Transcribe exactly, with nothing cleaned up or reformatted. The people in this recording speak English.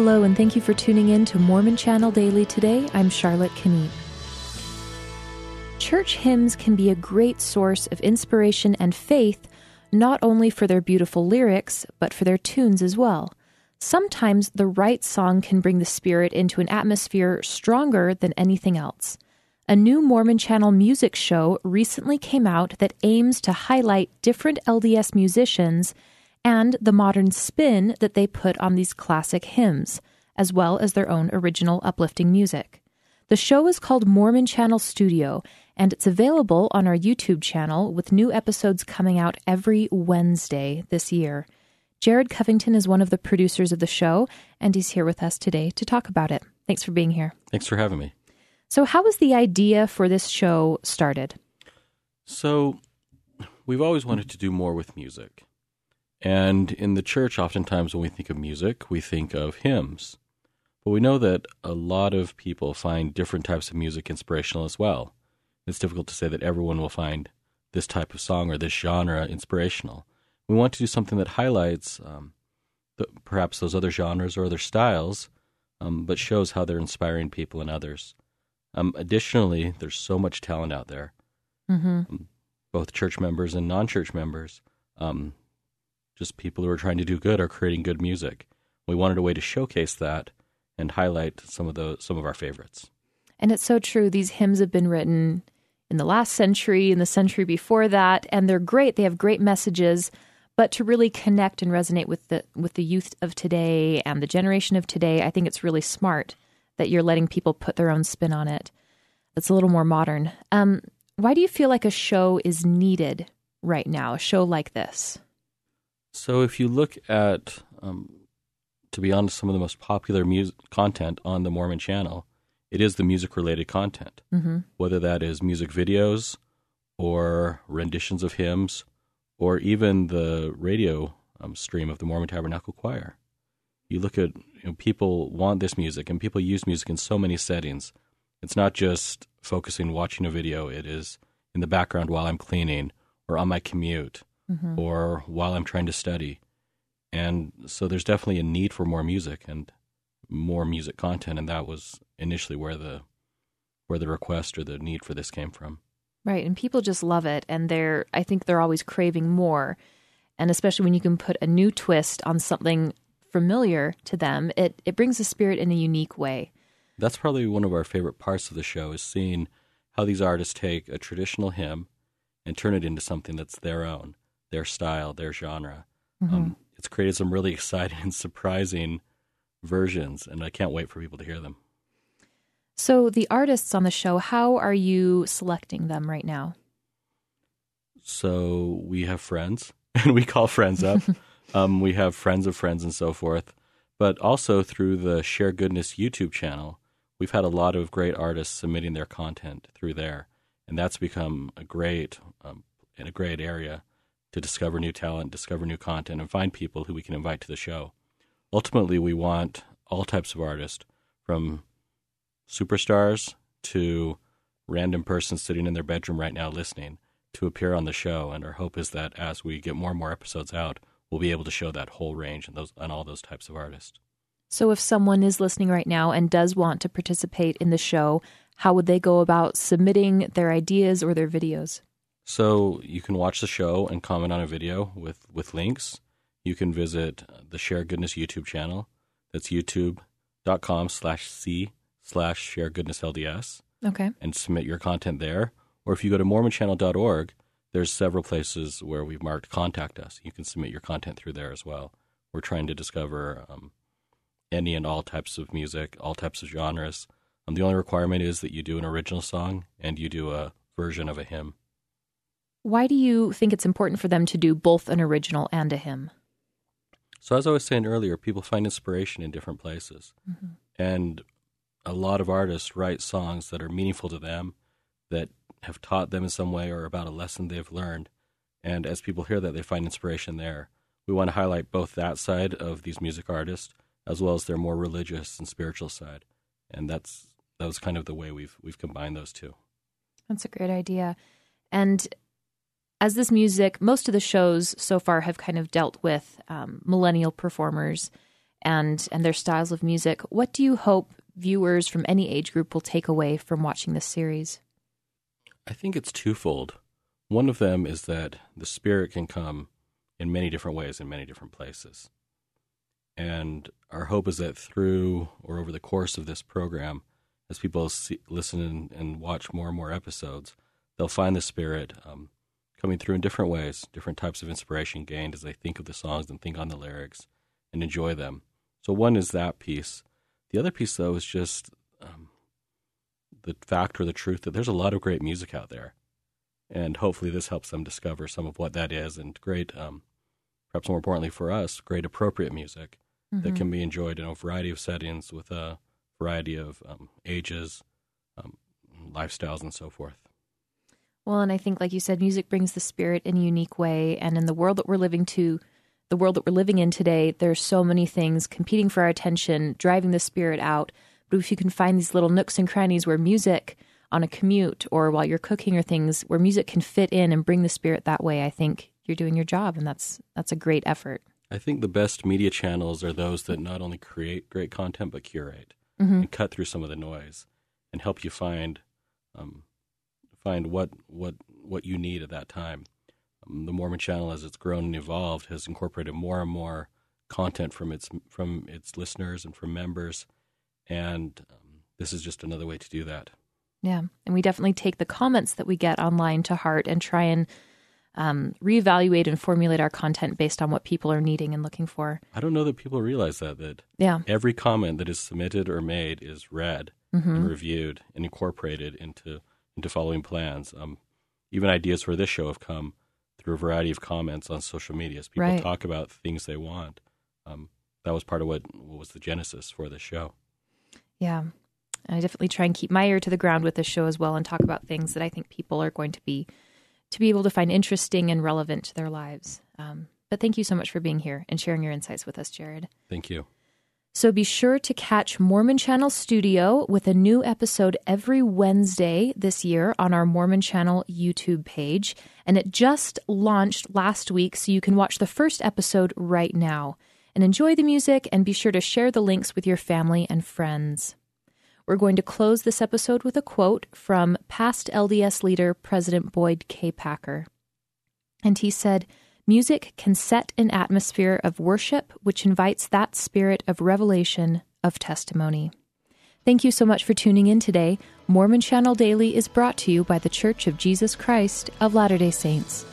Hello, and thank you for tuning in to Mormon Channel Daily today. I'm Charlotte Kniep. Church hymns can be a great source of inspiration and faith, not only for their beautiful lyrics, but for their tunes as well. Sometimes the right song can bring the spirit into an atmosphere stronger than anything else. A new Mormon Channel music show recently came out that aims to highlight different L D S musicians and the modern spin that they put on these classic hymns, as well as their own original uplifting music. The show is called Mormon Channel Studio, and it's available on our YouTube channel with new episodes coming out every Wednesday this year. Jared Covington is one of the producers of the show, and he's here with us today to talk about it. Thanks for being here. Thanks for having me. So how was the idea for this show started? So we've always wanted to do more with music. And in the church, oftentimes when we think of music, we think of hymns. But we know that a lot of people find different types of music inspirational as well. It's difficult to say that everyone will find this type of song or this genre inspirational. We want to do something that highlights um, the, perhaps those other genres or other styles, um, but shows how they're inspiring people and others. Um, additionally, there's so much talent out there, Mm-hmm. um, both church members and non-church members. Um, just people who are trying to do good are creating good music. We wanted a way to showcase that and highlight some of the some of our favorites. And it's so true. These hymns have been written in the last century, in the century before that, and they're great. They have great messages, but to really connect and resonate with the with the youth of today and the generation of today, I think it's really smart that you're letting people put their own spin on it. It's a little more modern. Um, why do you feel like a show is needed right now, a show like this? So if you look at, um, to be honest, some of the most popular music content on the Mormon Channel, it is the music-related content, Mm-hmm. whether that is music videos or renditions of hymns or even the radio um, stream of the Mormon Tabernacle Choir. You look at, you know, people want this music, and people use music in so many settings. It's not just focusing watching a video. It is in the background while I'm cleaning or on my commute. Mm-hmm. Or while I'm trying to study. And so there's definitely a need for more music and more music content, and that was initially where the where the request or the need for this came from. Right, and people just love it, and they're I think they're always craving more, and especially when you can put a new twist on something familiar to them, it, it brings the spirit in a unique way. That's probably one of our favorite parts of the show, is seeing how these artists take a traditional hymn and turn it into something that's their own. Their style, their genre. Mm-hmm. Um, it's created some really exciting and surprising versions, and I can't wait for people to hear them. So the artists on the show, how are you selecting them right now? So we have friends, and we call friends up. um, we have friends of friends and so forth. But also through the Share Goodness YouTube channel, we've had a lot of great artists submitting their content through there, and that's become a great, um, in a great area to discover new talent, discover new content, and find people who we can invite to the show. Ultimately, we want all types of artists, from superstars to random persons sitting in their bedroom right now listening, to appear on the show. And our hope is that as we get more and more episodes out, we'll be able to show that whole range and those and all those types of artists. So if someone is listening right now and does want to participate in the show, how would they go about submitting their ideas or their videos? So you can watch the show and comment on a video with, with links. You can visit the Share Goodness YouTube channel. That's youtube.com slash C slash Share Goodness LDS. Okay. And submit your content there. Or if you go to mormon channel dot org, there's several places where we've marked Contact Us. You can submit your content through there as well. We're trying to discover um, any and all types of music, all types of genres. Um, the only requirement is that you do an original song and you do a version of a hymn. Why do you think it's important for them to do both an original and a hymn? So as I was saying earlier, people find inspiration in different places. Mm-hmm. And a lot of artists write songs that are meaningful to them, that have taught them in some way or about a lesson they've learned. And as people hear that, they find inspiration there. We want to highlight both that side of these music artists as well as their more religious and spiritual side. And that's that was kind of the way we've we've combined those two. That's a great idea. And as this music, most of the shows so far have kind of dealt with um, millennial performers. and, and their styles of music. What do you hope viewers from any age group will take away from watching this series? I think it's twofold. One of them is that the Spirit can come in many different ways in many different places. And our hope is that through or over the course of this program, as people see, listen and, and watch more and more episodes, they'll find the Spirit um, coming through in different ways, different types of inspiration gained as they think of the songs and think on the lyrics and enjoy them. So one is that piece. The other piece, though, is just um, the fact or the truth that there's a lot of great music out there. And hopefully this helps them discover some of what that is, and great, um, perhaps more importantly for us, great appropriate music mm-hmm. that can be enjoyed in a variety of settings with a variety of um, ages, um, lifestyles, and so forth. Well, and I think, like you said, music brings the Spirit in a unique way. And in the world that we're living to, the world that we're living in today, there's so many things competing for our attention, driving the Spirit out. But if you can find these little nooks and crannies where music on a commute or while you're cooking or things where music can fit in and bring the Spirit that way, I think you're doing your job, and that's that's a great effort. I think the best media channels are those that not only create great content but curate mm-hmm. and cut through some of the noise and help you find um, find what what what you need at that time. Um, the Mormon Channel, as it's grown and evolved, has incorporated more and more content from its from its listeners and from members, and um, this is just another way to do that. Yeah, and we definitely take the comments that we get online to heart and try and um, reevaluate and formulate our content based on what people are needing and looking for. I don't know that people realize that, that yeah. every comment that is submitted or made is read mm-hmm. and reviewed and incorporated into, into following plans. Um, even ideas for this show have come through a variety of comments on social media. As people right. talk about things they want. Um, that was part of what, what was the genesis for this show. Yeah. And I definitely try and keep my ear to the ground with this show as well and talk about things that I think people are going to be to be able to find interesting and relevant to their lives. Um, but thank you so much for being here and sharing your insights with us, Jared. Thank you. So be sure to catch Mormon Channel Studio with a new episode every Wednesday this year on our Mormon Channel YouTube page. And it just launched last week, so you can watch the first episode right now. And enjoy the music, and be sure to share the links with your family and friends. We're going to close this episode with a quote from past L D S leader President Boyd K. Packer. And he said, "Music can set an atmosphere of worship which invites that spirit of revelation, of testimony." Thank you so much for tuning in today. Mormon Channel Daily is brought to you by The Church of Jesus Christ of Latter-day Saints.